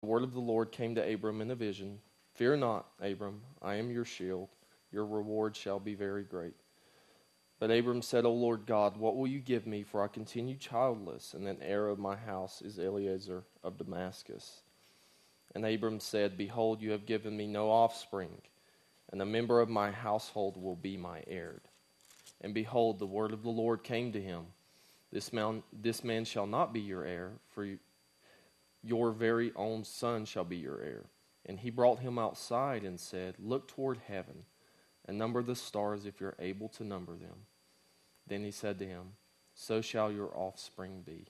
The word of the Lord came to Abram in a vision. Fear not, Abram, I am your shield. Your reward shall be very great. But Abram said, O Lord God, what will you give me? For I continue childless, and an heir of my house is Eliezer of Damascus. And Abram said, Behold, you have given me no offspring, and a member of my household will be my heir. And behold, the word of the Lord came to him. This man shall not be your heir, for your very own son shall be your heir. And he brought him outside and said, Look toward heaven, and number the stars if you're able to number them. Then he said to him, So shall your offspring be.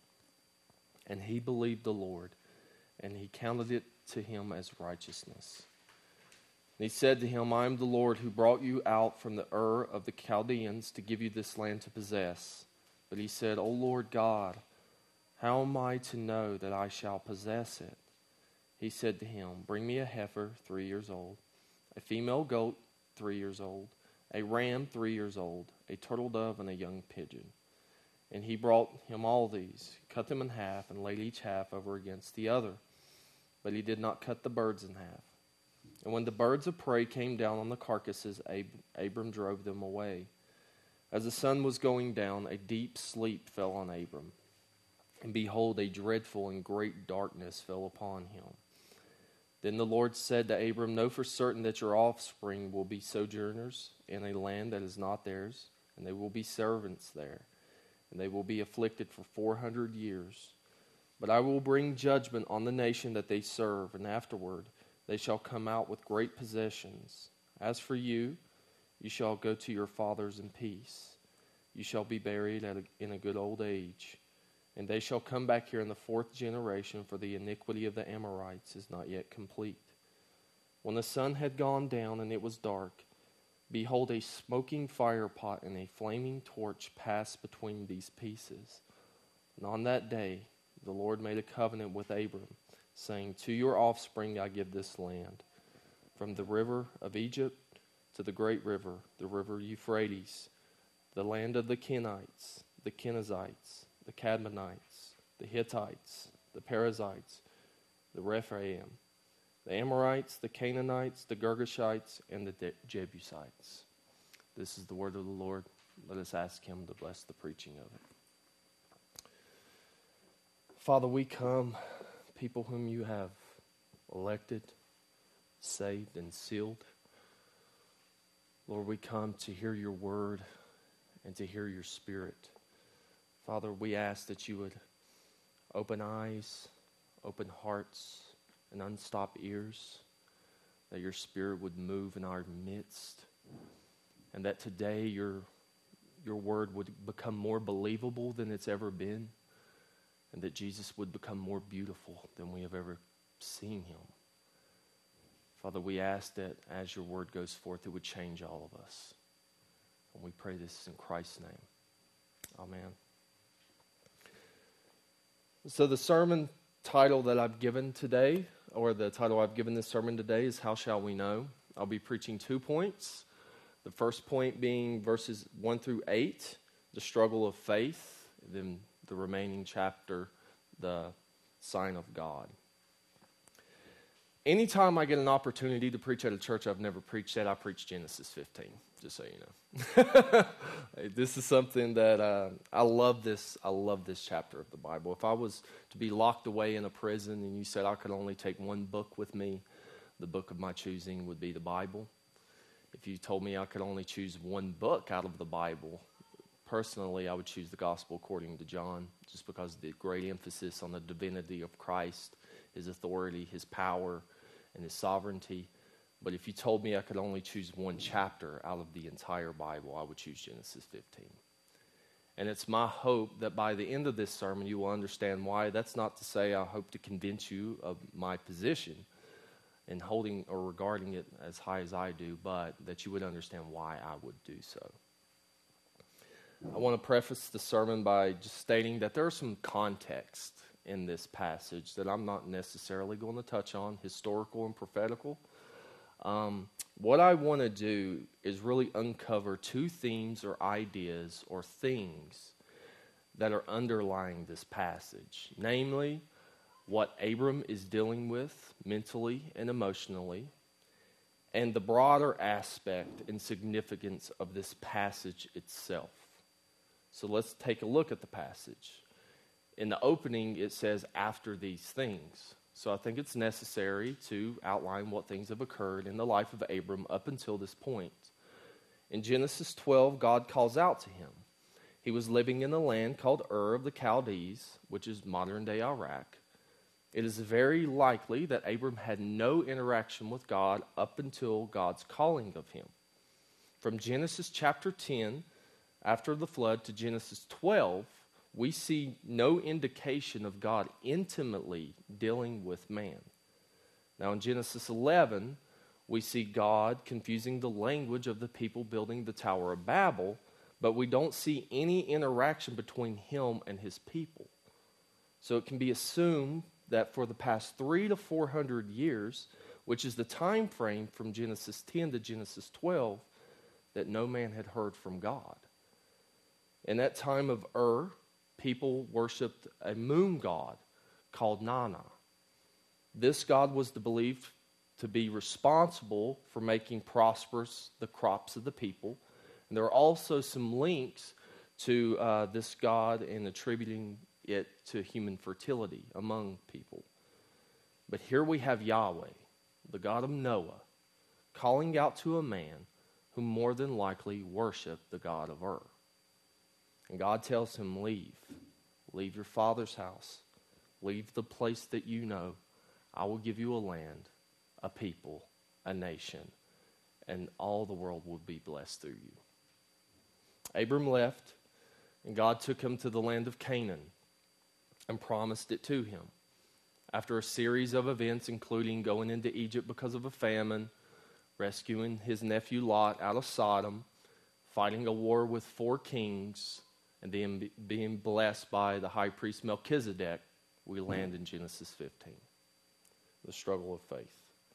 And he believed the Lord, and he counted it to him as righteousness. And he said to him, I am the Lord who brought you out from the Ur of the Chaldeans to give you this land to possess. But he said, O Lord God, how am I to know that I shall possess it? He said to him, Bring me a heifer 3 years old, a female goat 3 years old, a ram 3 years old, a turtle dove, and a young pigeon. And he brought him all these, cut them in half, and laid each half over against the other. But he did not cut the birds in half. And when the birds of prey came down on the carcasses, Abram drove them away. As the sun was going down, a deep sleep fell on Abram. And behold, a dreadful and great darkness fell upon him. Then the Lord said to Abram, Know for certain that your offspring will be sojourners in a land that is not theirs, and they will be servants there, and they will be afflicted for 400 years. But I will bring judgment on the nation that they serve, and afterward they shall come out with great possessions. As for you, you shall go to your fathers in peace. You shall be buried in a good old age. And they shall come back here in the 4th generation, for the iniquity of the Amorites is not yet complete. When the sun had gone down and it was dark, behold, a smoking firepot and a flaming torch passed between these pieces. And on that day the Lord made a covenant with Abram, saying, To your offspring I give this land, from the river of Egypt to the great river, the river Euphrates, the land of the Kenites, the Kenizzites, the Cadmonites, the Hittites, the Perizzites, the Rephaim, the Amorites, the Canaanites, the Girgashites, and the Jebusites. This is the word of the Lord. Let us ask him to bless the preaching of it. Father, we come, people whom you have elected, saved, and sealed. Lord, we come to hear your word and to hear your spirit. Father, we ask that you would open eyes, open hearts, and unstop ears, that your spirit would move in our midst, and that today your word would become more believable than it's ever been, and that Jesus would become more beautiful than we have ever seen him. Father, we ask that as your word goes forth, it would change all of us. And we pray this in Christ's name. Amen. So the sermon title that I've given today, or the title I've given this sermon today, is How Shall We Know? I'll be preaching 2 points. The first point being verses 1 through 8, the struggle of faith. Then the remaining chapter, the sign of God. Anytime I get an opportunity to preach at a church I've never preached at, I preach Genesis 15, just so you know. This is something that I love this chapter of the Bible. If I was to be locked away in a prison and you said I could only take one book with me, the book of my choosing would be the Bible. If you told me I could only choose one book out of the Bible, personally I would choose the Gospel according to John, just because of the great emphasis on the divinity of Christ, his authority, his power, and his sovereignty. But if you told me I could only choose one chapter out of the entire Bible, I would choose Genesis 15. And it's my hope that by the end of this sermon, you will understand why. That's not to say I hope to convince you of my position in holding or regarding it as high as I do, but that you would understand why I would do so. I want to preface the sermon by just stating that there's some context in this passage that I'm not necessarily going to touch on, historical and prophetical. What I want to do is really uncover 2 themes or ideas or things that are underlying this passage. Namely, what Abram is dealing with mentally and emotionally, and the broader aspect and significance of this passage itself. So let's take a look at the passage. In the opening, it says, after these things. So I think it's necessary to outline what things have occurred in the life of Abram up until this point. In Genesis 12, God calls out to him. He was living in a land called Ur of the Chaldees, which is modern-day Iraq. It is very likely that Abram had no interaction with God up until God's calling of him. From Genesis chapter 10, after the flood, to Genesis 12, we see no indication of God intimately dealing with man. Now in Genesis 11, we see God confusing the language of the people building the Tower of Babel, but we don't see any interaction between him and his people. So it can be assumed that for the past 300 to 400 years, which is the time frame from Genesis 10 to Genesis 12, that no man had heard from God. In that time of Ur, people worshipped a moon god called Nana. This god was believed to be responsible for making prosperous the crops of the people. And there are also some links to this god and attributing it to human fertility among people. But here we have Yahweh, the God of Noah, calling out to a man who more than likely worshiped the God of Ur. And God tells him, leave your father's house, leave the place that you know. I will give you a land, a people, a nation, and all the world will be blessed through you. Abram left, and God took him to the land of Canaan and promised it to him. After a series of events, including going into Egypt because of a famine, rescuing his nephew Lot out of Sodom, fighting a war with 4 kings, and then being blessed by the high priest Melchizedek, we land in Genesis 15, the struggle of faith.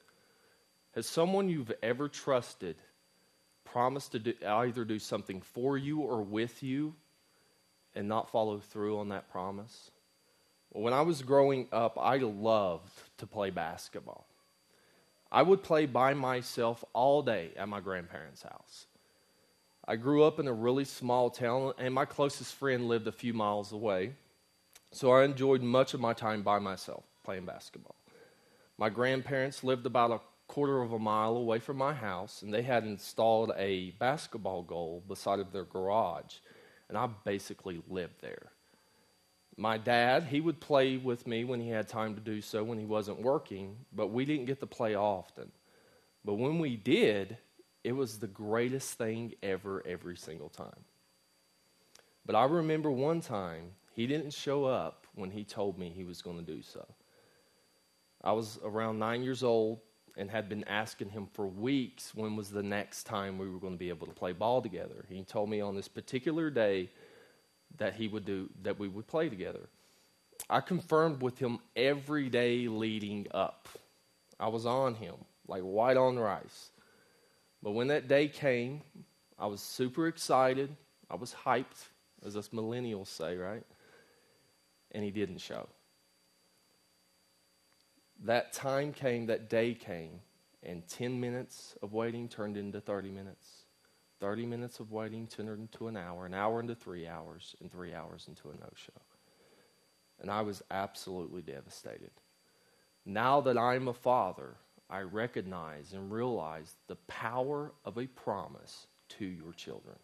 Has someone you've ever trusted promised to either do something for you or with you and not follow through on that promise? Well, when I was growing up, I loved to play basketball. I would play by myself all day at my grandparents' house. I grew up in a really small town, and my closest friend lived a few miles away, so I enjoyed much of my time by myself playing basketball. My grandparents lived about a quarter of a mile away from my house, and they had installed a basketball goal beside of their garage, and I basically lived there. My dad, he would play with me when he had time to do so when he wasn't working, but we didn't get to play often. But when we did, it was the greatest thing ever, every single time. But I remember one time, he didn't show up when he told me he was going to do so. I was around 9 years old and had been asking him for weeks when was the next time we were going to be able to play ball together. He told me on this particular day that we would play together. I confirmed with him every day leading up. I was on him, like white on rice. But when that day came, I was super excited. I was hyped, as us millennials say, right? And he didn't show. That time came, that day came, and 10 minutes of waiting turned into 30 minutes. 30 minutes of waiting turned into an hour into 3 hours, and 3 hours into a no-show. And I was absolutely devastated. Now that I'm a father, I recognize and realize the power of a promise to your children.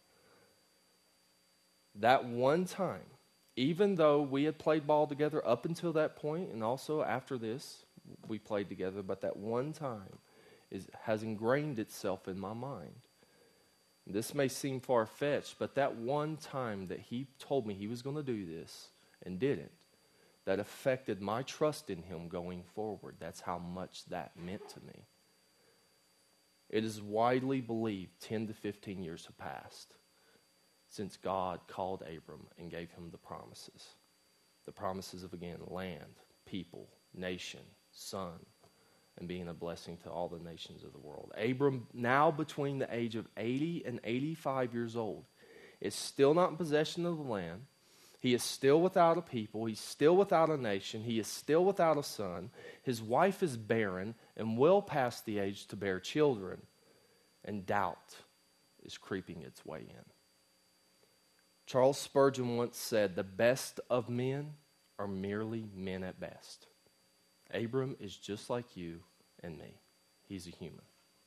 That one time, even though we had played ball together up until that point, and also after this, we played together, but that one time has ingrained itself in my mind. This may seem far-fetched, but that one time that he told me he was going to do this and didn't, that affected my trust in him going forward. That's how much that meant to me. It is widely believed 10 to 15 years have passed since God called Abram and gave him the promises. The promises of, again, land, people, nation, son, and being a blessing to all the nations of the world. Abram, now between the age of 80 and 85 years old, is still not in possession of the land. He is still without a people. He's still without a nation. He is still without a son. His wife is barren and well past the age to bear children. And doubt is creeping its way in. Charles Spurgeon once said, "The best of men are merely men at best." Abram is just like you and me. He's a human.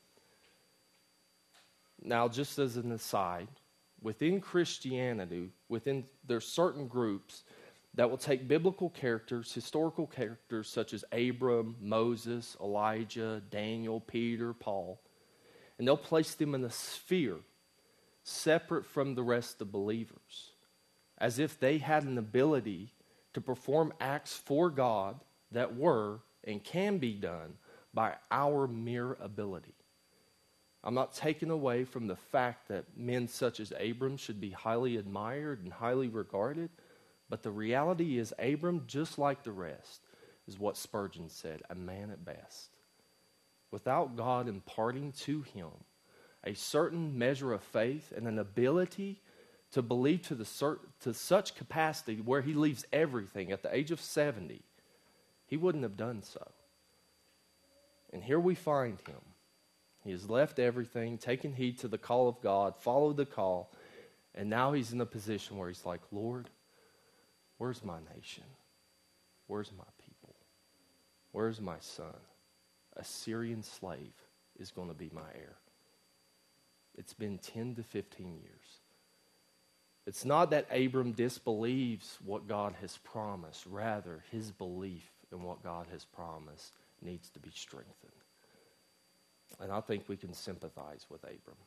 Now, just as an aside, within Christianity, there's certain groups that will take biblical characters, historical characters such as Abram, Moses, Elijah, Daniel, Peter, Paul, and they'll place them in a sphere separate from the rest of believers, as if they had an ability to perform acts for God that were and can be done by our mere ability. I'm not taking away from the fact that men such as Abram should be highly admired and highly regarded, but the reality is Abram, just like the rest, is what Spurgeon said, a man at best. Without God imparting to him a certain measure of faith and an ability to believe to such capacity where he leaves everything at the age of 70, he wouldn't have done so. And here we find him. He has left everything, taken heed to the call of God, followed the call, and now he's in a position where he's like, "Lord, where's my nation? Where's my people? Where's my son? A Syrian slave is going to be my heir." It's been 10 to 15 years. It's not that Abram disbelieves what God has promised. Rather, his belief in what God has promised needs to be strengthened. And I think we can sympathize with Abram.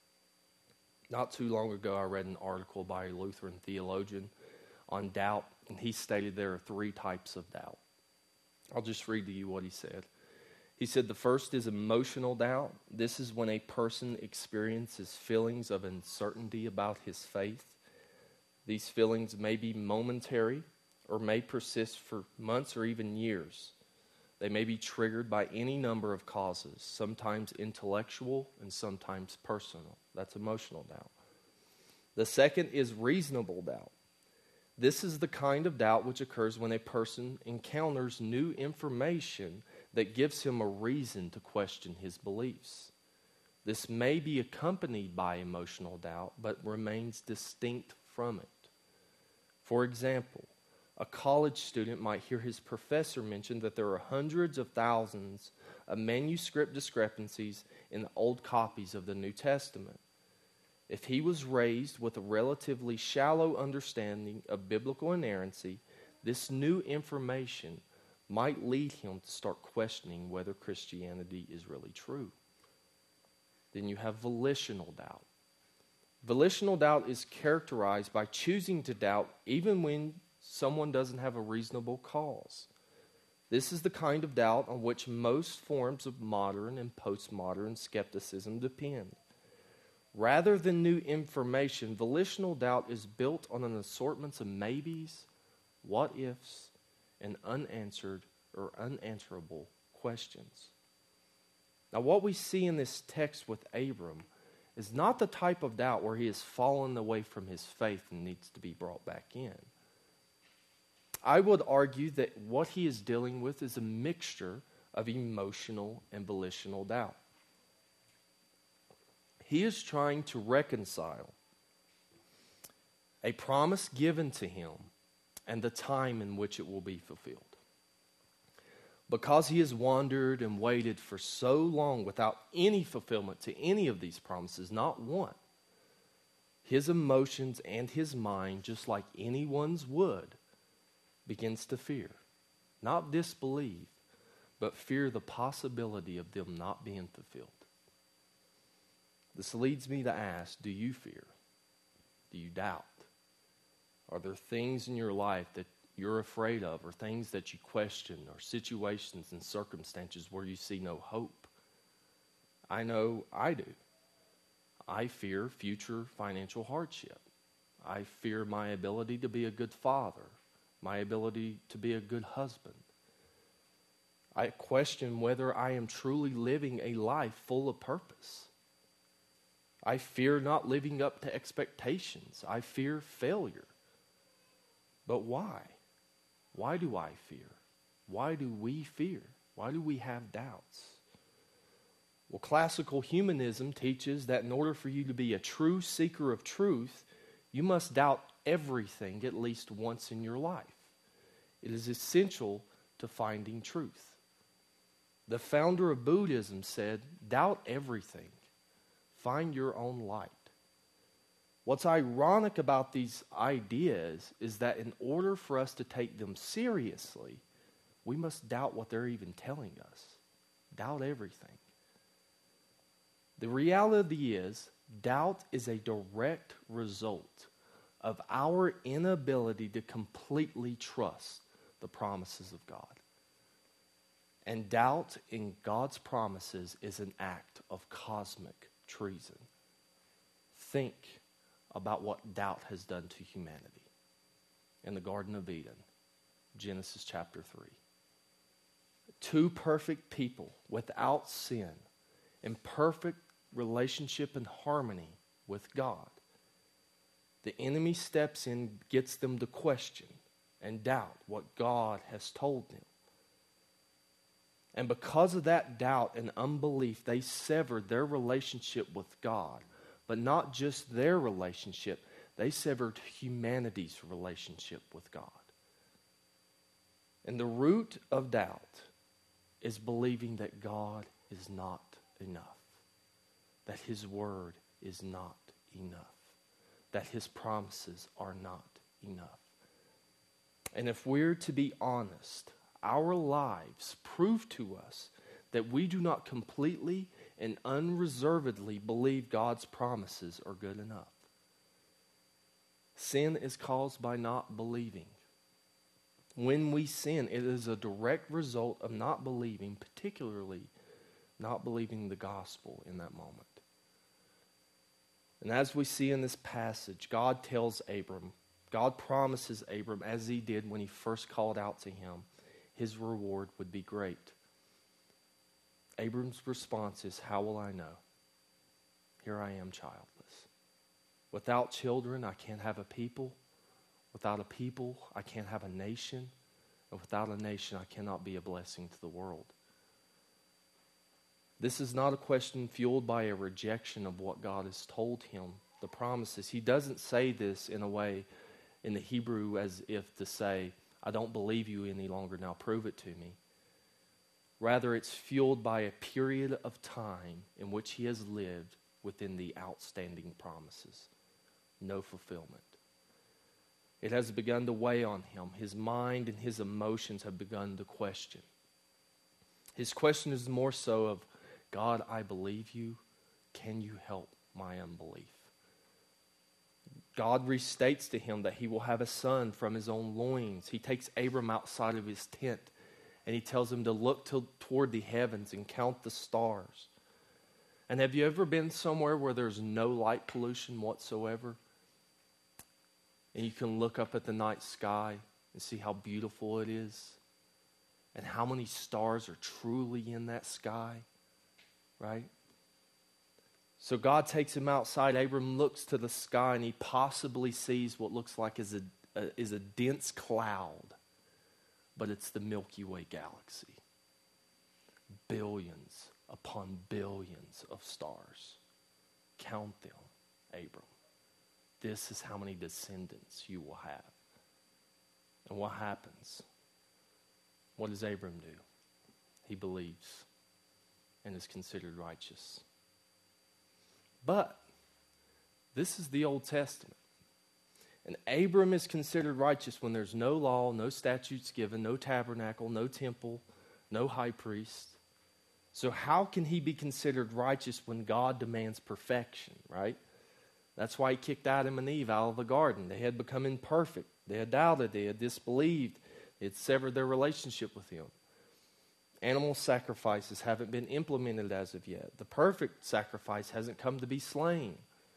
Not too long ago, I read an article by a Lutheran theologian on doubt, and he stated there are 3 types of doubt. I'll just read to you what he said. He said the first is emotional doubt. This is when a person experiences feelings of uncertainty about his faith. These feelings may be momentary or may persist for months or even years. They may be triggered by any number of causes, sometimes intellectual and sometimes personal. That's emotional doubt. The second is reasonable doubt. This is the kind of doubt which occurs when a person encounters new information that gives him a reason to question his beliefs. This may be accompanied by emotional doubt, but remains distinct from it. For example, a college student might hear his professor mention that there are hundreds of thousands of manuscript discrepancies in the old copies of the New Testament. If he was raised with a relatively shallow understanding of biblical inerrancy, this new information might lead him to start questioning whether Christianity is really true. Then you have volitional doubt. Volitional doubt is characterized by choosing to doubt even when someone doesn't have a reasonable cause. This is the kind of doubt on which most forms of modern and postmodern skepticism depend. Rather than new information, volitional doubt is built on an assortment of maybes, what-ifs, and unanswered or unanswerable questions. Now, what we see in this text with Abram is not the type of doubt where he has fallen away from his faith and needs to be brought back in. I would argue that what he is dealing with is a mixture of emotional and volitional doubt. He is trying to reconcile a promise given to him and the time in which it will be fulfilled. Because he has wandered and waited for so long without any fulfillment to any of these promises, not one, his emotions and his mind, just like anyone's would, begins to fear. Not disbelieve, but fear the possibility of them not being fulfilled. This leads me to ask, do you fear? Do you doubt? Are there things in your life that you're afraid of, or things that you question, or situations and circumstances where you see no hope? I know I do. I fear future financial hardship. I fear my ability to be a good father, my ability to be a good husband. I question whether I am truly living a life full of purpose. I fear not living up to expectations. I fear failure. But why? Why do I fear? Why do we fear? Why do we have doubts? Well, classical humanism teaches that in order for you to be a true seeker of truth, you must doubt everything at least once in your life. It is essential to finding truth. The founder of Buddhism said, doubt everything. Find your own light. What's ironic about these ideas is that in order for us to take them seriously, we must doubt what they're even telling us. Doubt everything. The reality is, doubt is a direct result of our inability to completely trust the promises of God. And doubt in God's promises is an act of cosmic treason. Think about what doubt has done to humanity. In the Garden of Eden, Genesis chapter 3. Two perfect people without sin, in perfect relationship and harmony with God. The enemy steps in, gets them to question and doubt what God has told them. And because of that doubt and unbelief, they severed their relationship with God. But not just their relationship, they severed humanity's relationship with God. And the root of doubt is believing that God is not enough, that His Word is not enough, that His promises are not enough. And if we're to be honest, our lives prove to us that we do not completely and unreservedly believe God's promises are good enough. Sin is caused by not believing. When we sin, it is a direct result of not believing, particularly not believing the gospel in that moment. And as we see in this passage, God tells Abram, God promises Abram, as He did when He first called out to him, his reward would be great. Abram's response is, how will I know? Here I am childless. Without children, I can't have a people. Without a people, I can't have a nation. And without a nation, I cannot be a blessing to the world. This is not a question fueled by a rejection of what God has told him, the promises. He doesn't say this in a way in the Hebrew as if to say, I don't believe you any longer, now prove it to me. Rather, it's fueled by a period of time in which he has lived within the outstanding promises. No fulfillment. It has begun to weigh on him. His mind and his emotions have begun to question. His question is more so of, God, I believe you. Can you help my unbelief? God restates to him that he will have a son from his own loins. He takes Abram outside of his tent and he tells him to look toward the heavens and count the stars. And have you ever been somewhere where there's no light pollution whatsoever? And you can look up at the night sky and see how beautiful it is and how many stars are truly in that sky, right? So God takes him outside. Abram looks to the sky and he possibly sees what looks like is a dense cloud, but it's the Milky Way galaxy. Billions upon billions of stars. Count them, Abram. This is how many descendants you will have. And what happens? What does Abram do? He believes and is considered righteous. But this is the Old Testament. And Abram is considered righteous when there's no law, no statutes given, no tabernacle, no temple, no high priest. So how can he be considered righteous when God demands perfection, right? That's why he kicked Adam and Eve out of the garden. They had become imperfect. They had doubted. They had disbelieved. They had severed their relationship with him. Animal sacrifices haven't been implemented as of yet. The perfect sacrifice hasn't come to be slain.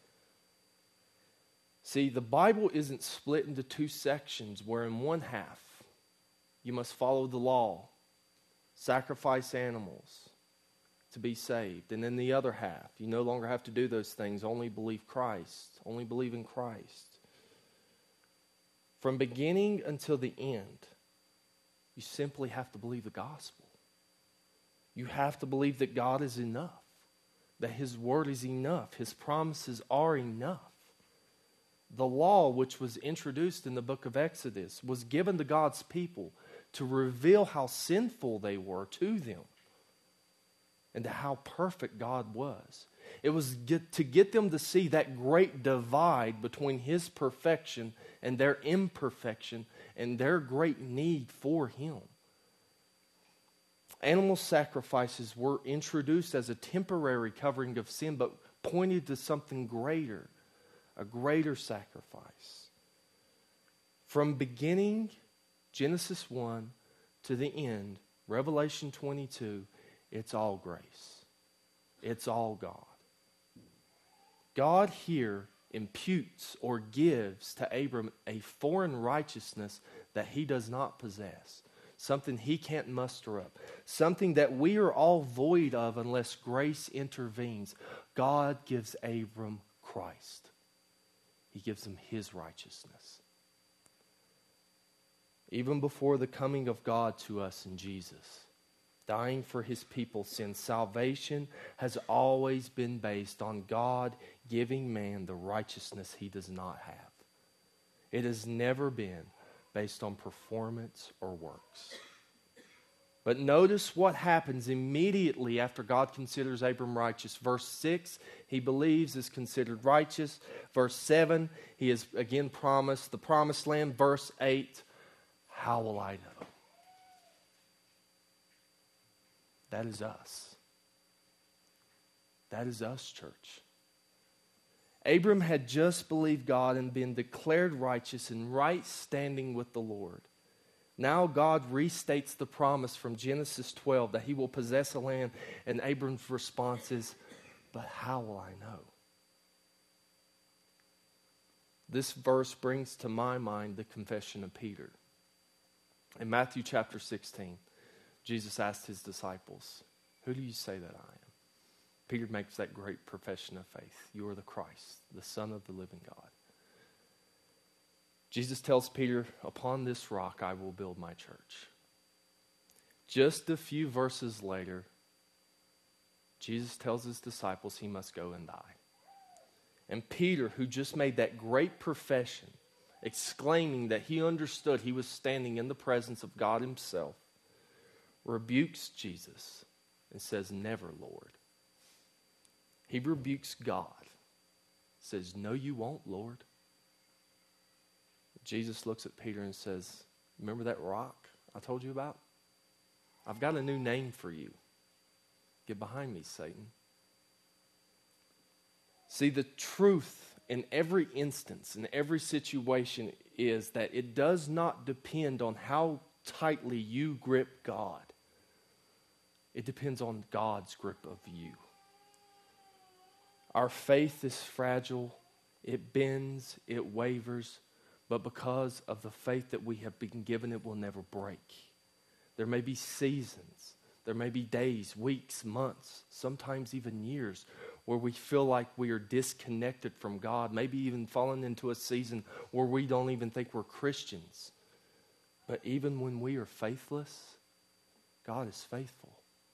See, the Bible isn't split into two sections where in one half you must follow the law, sacrifice animals to be saved. And in the other half, you no longer have to do those things, only believe Christ, only believe in Christ. From beginning until the end, you simply have to believe the gospel. You have to believe that God is enough, that His word is enough, His promises are enough. The law, which was introduced in the book of Exodus, was given to God's people to reveal how sinful they were to them and to how perfect God was. It was to get them to see that great divide between His perfection and their imperfection and their great need for Him. Animal sacrifices were introduced as a temporary covering of sin, but pointed to something greater, a greater sacrifice. From beginning, Genesis 1, to the end, Revelation 22, it's all grace. It's all God. God here imputes or gives to Abram a foreign righteousness that he does not possess. Something he can't muster up. Something that we are all void of unless grace intervenes. God gives Abram Christ. He gives him His righteousness. Even before the coming of God to us in Jesus, dying for His people's sins, salvation has always been based on God giving man the righteousness he does not have. It has never been based on performance or works. But notice what happens immediately after God considers Abram righteous. Verse 6, he believes is considered righteous. Verse 7, he is again promised the promised land. Verse 8, how will I know? That is us. That is us, church. Abram had just believed God and been declared righteous in right standing with the Lord. Now God restates the promise from Genesis 12 that He will possess a land, and Abram's response is, but how will I know? This verse brings to my mind the confession of Peter. In Matthew chapter 16, Jesus asked His disciples, who do you say that I am? Peter makes that great profession of faith. You are the Christ, the Son of the living God. Jesus tells Peter, upon this rock I will build my church. Just a few verses later, Jesus tells His disciples he must go and die. And Peter, who just made that great profession, exclaiming that he understood he was standing in the presence of God Himself, rebukes Jesus and says, never, Lord. He rebukes God, says, no, you won't, Lord. Jesus looks at Peter and says, remember that rock I told you about? I've got a new name for you. Get behind me, Satan. See, the truth in every instance, in every situation, is that it does not depend on how tightly you grip God. It depends on God's grip of you. Our faith is fragile. It bends, it wavers. But because of the faith that we have been given, it will never break. There may be seasons. There may be days, weeks, months, sometimes even years, where we feel like we are disconnected from God. Maybe even fallen into a season where we don't even think we're Christians. But even when we are faithless, God is faithful.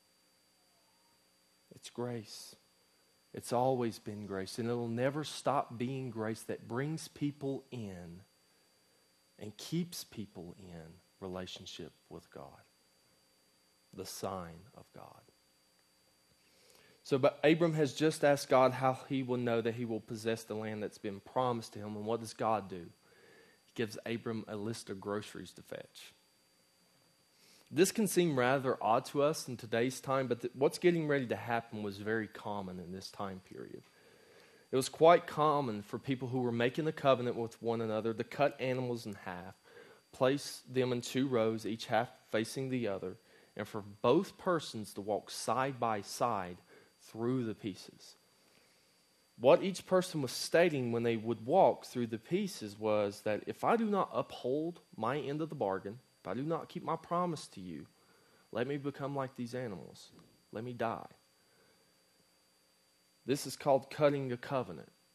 It's grace. It's always been grace, and it'll never stop being grace that brings people in and keeps people in relationship with God. The sign of God. So, but Abram has just asked God how he will know that he will possess the land that's been promised to him. And what does God do? He gives Abram a list of groceries to fetch. This can seem rather odd to us in today's time, but what's getting ready to happen was very common in this time period. It was quite common for people who were making a covenant with one another to cut animals in half, place them in 2 rows, each half facing the other, and for both persons to walk side by side through the pieces. What each person was stating when they would walk through the pieces was that if I do not uphold my end of the bargain, if I do not keep my promise to you, let me become like these animals. Let me die. This is called cutting a covenant.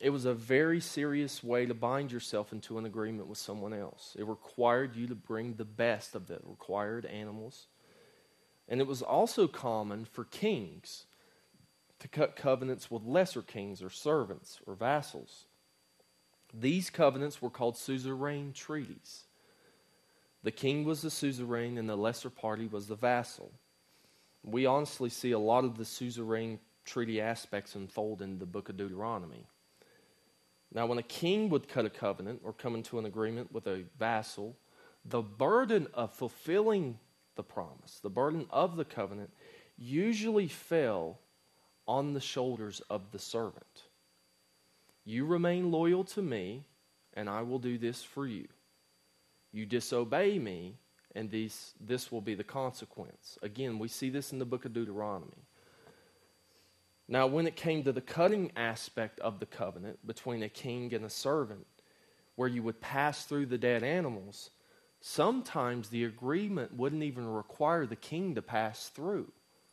It was a very serious way to bind yourself into an agreement with someone else. It required you to bring the best of the required animals. And it was also common for kings to cut covenants with lesser kings or servants or vassals. These covenants were called suzerain treaties. The king was the suzerain and the lesser party was the vassal. We honestly see a lot of the suzerain treaty aspects unfold in the book of Deuteronomy. Now, when a king would cut a covenant or come into an agreement with a vassal, the burden of fulfilling the promise, the burden of the covenant, usually fell on the shoulders of the servant. You remain loyal to me, and I will do this for you. You disobey me, and this will be the consequence. Again, we see this in the book of Deuteronomy. Now, when it came to the cutting aspect of the covenant between a king and a servant, where you would pass through the dead animals, sometimes the agreement wouldn't even require the king to pass through.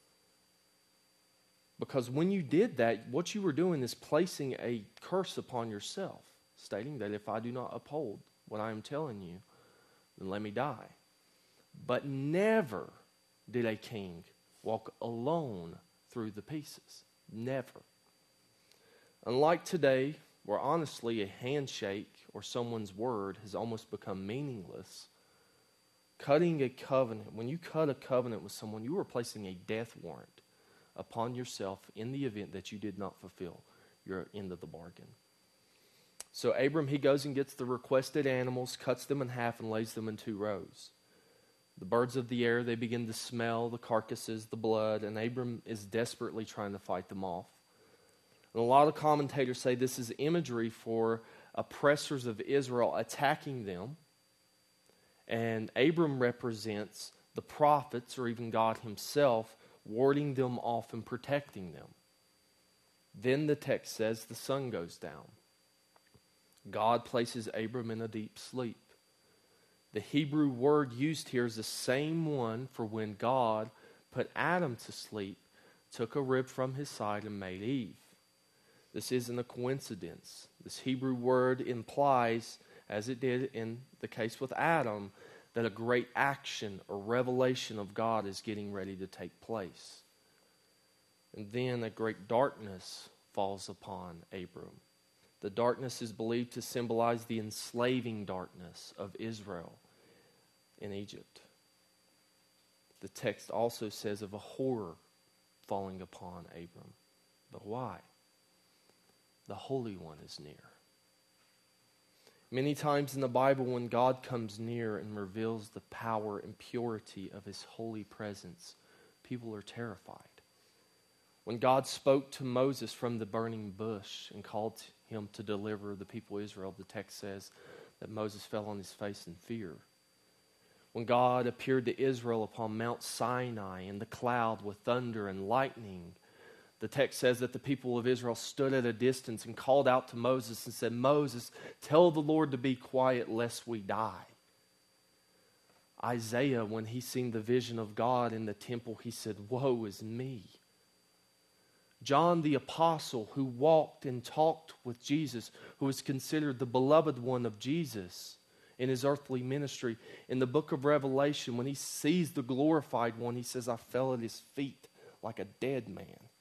Because when you did that, what you were doing is placing a curse upon yourself, stating that if I do not uphold what I am telling you, then let me die. But never did a king walk alone through the pieces. Never. Unlike today, where honestly a handshake or someone's word has almost become meaningless, cutting a covenant, when you cut a covenant with someone, you are placing a death warrant upon yourself in the event that you did not fulfill your end of the bargain. So Abram, he goes and gets the requested animals, cuts them in half, and lays them in 2 rows. The birds of the air, they begin to smell the carcasses, the blood, and Abram is desperately trying to fight them off. And a lot of commentators say this is imagery for oppressors of Israel attacking them. And Abram represents the prophets, or even God himself, warding them off and protecting them. Then the text says the sun goes down. God places Abram in a deep sleep. The Hebrew word used here is the same one for when God put Adam to sleep, took a rib from his side, and made Eve. This isn't a coincidence. This Hebrew word implies, as it did in the case with Adam, that a great action or revelation of God is getting ready to take place. And then a great darkness falls upon Abram. The darkness is believed to symbolize the enslaving darkness of Israel in Egypt. The text also says of a horror falling upon Abram. But why? The Holy One is near. Many times in the Bible, when God comes near and reveals the power and purity of his holy presence, people are terrified. When God spoke to Moses from the burning bush and called him to deliver the people of Israel, the text says that Moses fell on his face in fear. When God appeared to Israel upon Mount Sinai in the cloud with thunder and lightning, the text says that the people of Israel stood at a distance and called out to Moses and said, "Moses, tell the Lord to be quiet lest we die." Isaiah, when he seen the vision of God in the temple, he said, "Woe is me." John the Apostle, who walked and talked with Jesus, who was considered the beloved one of Jesus in his earthly ministry, in the book of Revelation, when he sees the glorified one, he says, "I fell at his feet like a dead man."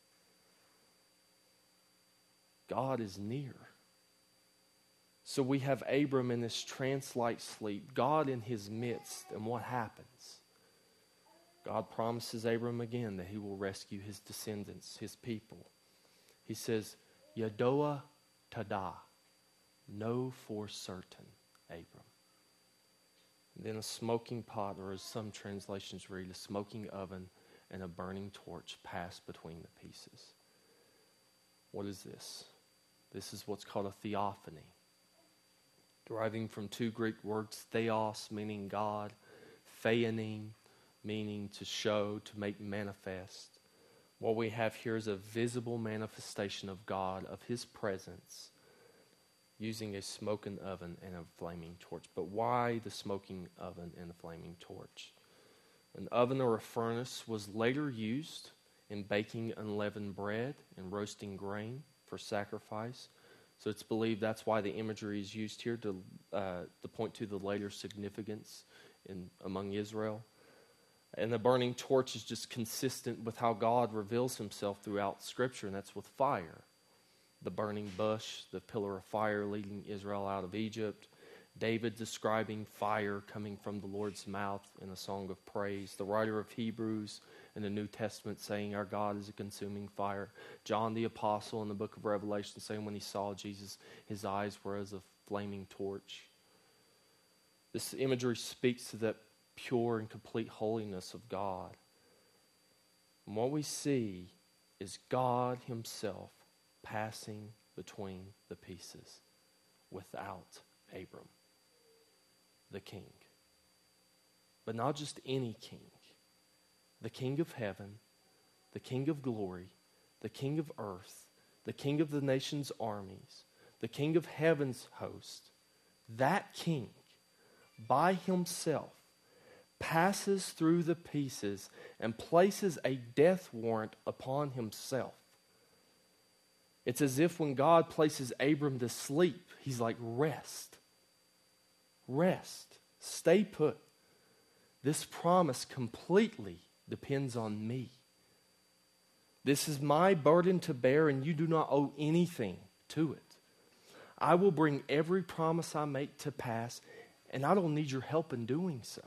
God is near. So we have Abram in this trance-like sleep, God in his midst, and what happens? God promises Abram again that he will rescue his descendants, his people. He says, Yadoah Tada, know for certain, Abram. And then a smoking pot, or as some translations read, a smoking oven and a burning torch pass between the pieces. What is this? This is what's called a theophany, deriving from 2 Greek words, theos, meaning God, theanin, meaning to show, to make manifest. What we have here is a visible manifestation of God, of his presence, using a smoking oven and a flaming torch. But why the smoking oven and the flaming torch? An oven or a furnace was later used in baking unleavened bread and roasting grain for sacrifice. So it's believed that's why the imagery is used here to point to the later significance among Israel. And the burning torch is just consistent with how God reveals himself throughout Scripture, and that's with fire. The burning bush, the pillar of fire leading Israel out of Egypt, David describing fire coming from the Lord's mouth in a song of praise, the writer of Hebrews in the New Testament saying our God is a consuming fire, John the Apostle in the book of Revelation saying when he saw Jesus, his eyes were as a flaming torch. This imagery speaks to that pure and complete holiness of God. And what we see is God himself passing between the pieces without Abram, the king. But not just any king. The King of heaven, the King of glory, the King of earth, the King of the nation's armies, the King of heaven's host. That king, by himself, passes through the pieces and places a death warrant upon himself. It's as if when God places Abram to sleep, he's like, rest. Rest. Stay put. This promise completely depends on me. This is my burden to bear, and you do not owe anything to it. I will bring every promise I make to pass, and I don't need your help in doing so.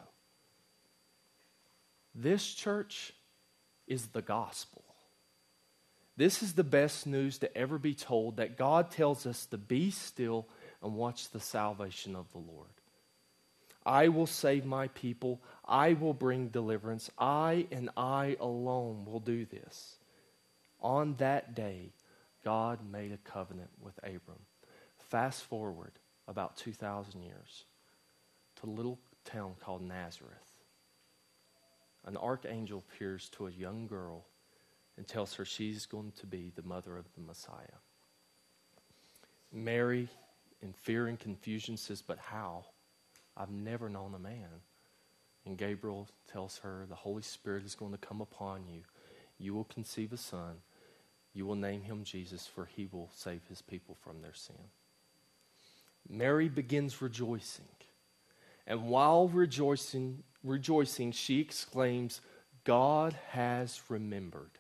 This, church, is the gospel. This is the best news to ever be told, that God tells us to be still and watch the salvation of the Lord. I will save my people. I will bring deliverance. I and I alone will do this. On that day, God made a covenant with Abram. Fast forward about 2,000 years to a little town called Nazareth. An archangel appears to a young girl and tells her she's going to be the mother of the Messiah. Mary, in fear and confusion, says, but how? I've never known a man. And Gabriel tells her, the Holy Spirit is going to come upon you. You will conceive a son. You will name him Jesus, for he will save his people from their sin. Mary begins rejoicing. And while rejoicing, she exclaims, God has remembered.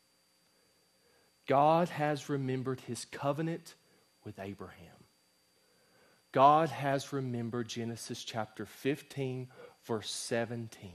God has remembered his covenant with Abraham. God has remembered Genesis chapter 15, verse 17.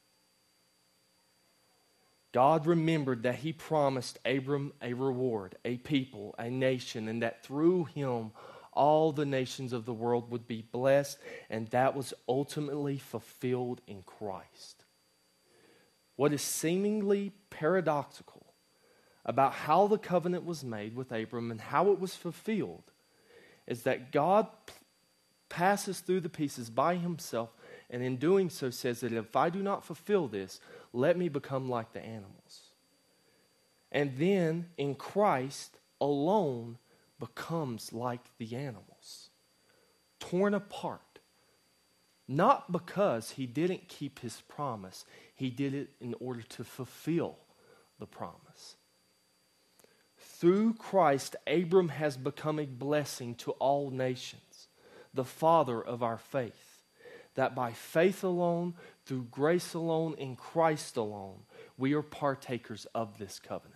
God remembered that he promised Abram a reward, a people, a nation, and that through him all the nations of the world would be blessed, and that was ultimately fulfilled in Christ. What is seemingly paradoxical about how the covenant was made with Abram and how it was fulfilled is that God passes through the pieces by himself, and in doing so says that if I do not fulfill this, let me become like the animals. And then in Christ alone becomes like the animals, torn apart. Not because he didn't keep his promise, he did it in order to fulfill the promise. Through Christ, Abram has become a blessing to all nations, the father of our faith, that by faith alone, through grace alone, in Christ alone, we are partakers of this covenant.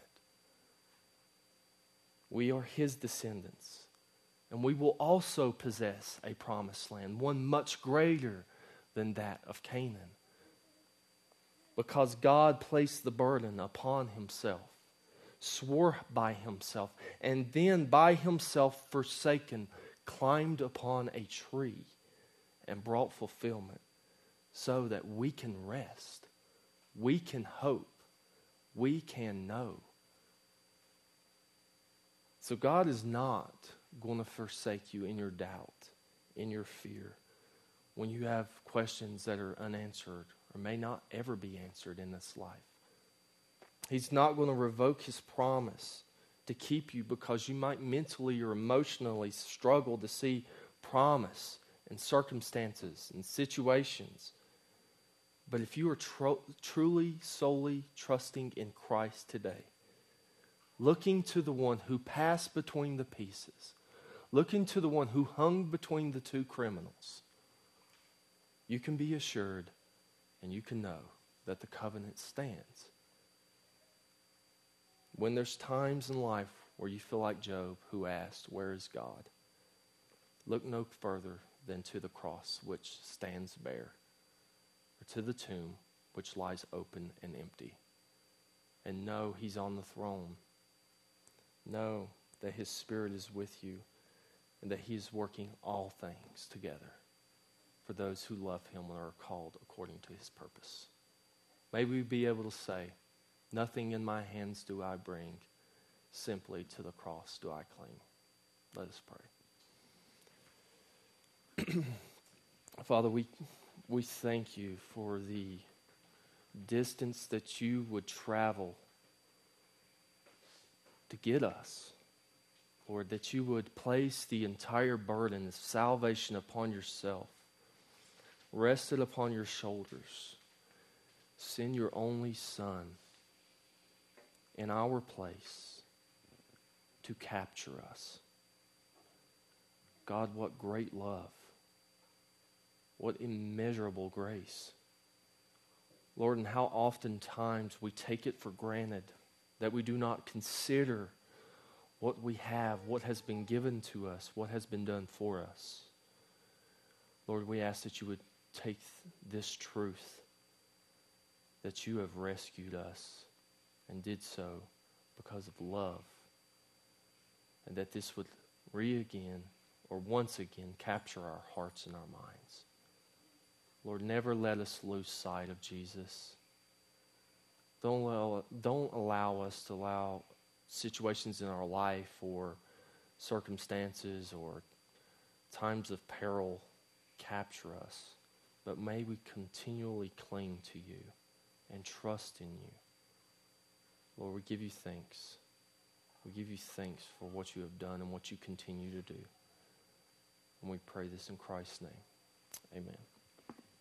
We are his descendants, and we will also possess a promised land, one much greater than that of Canaan, because God placed the burden upon himself, swore by himself, and then by himself forsaken, climbed upon a tree and brought fulfillment so that we can rest, we can hope, we can know. So God is not going to forsake you in your doubt, in your fear, when you have questions that are unanswered or may not ever be answered in this life. He's not going to revoke his promise to keep you because you might mentally or emotionally struggle to see promise in circumstances and situations. But if you are truly, solely trusting in Christ today, looking to the one who passed between the pieces, looking to the one who hung between the two criminals, you can be assured and you can know that the covenant stands. When there's times in life where you feel like Job, who asked, "Where is God?" look no further than to the cross, which stands bare, or to the tomb, which lies open and empty. And know He's on the throne. Know that His Spirit is with you, and that He is working all things together for those who love Him and are called according to His purpose. May we be able to say, "Nothing in my hands do I bring, simply to the cross do I cling." Let us pray. Father, we thank you for the distance that you would travel to get us. Lord, that you would place the entire burden of salvation upon yourself, rest it upon your shoulders, send your only Son in our place to capture us. God, what great love. What immeasurable grace. Lord, and how oftentimes we take it for granted that we do not consider what we have, what has been given to us, what has been done for us. Lord, we ask that you would take this truth, that you have rescued us and did so because of love, and that this would once again capture our hearts and our minds. Lord, never let us lose sight of Jesus. Don't allow us to allow situations in our life or circumstances or times of peril capture us. But may we continually cling to you and trust in you. Lord, we give you thanks. We give you thanks for what you have done and what you continue to do. And we pray this in Christ's name. Amen.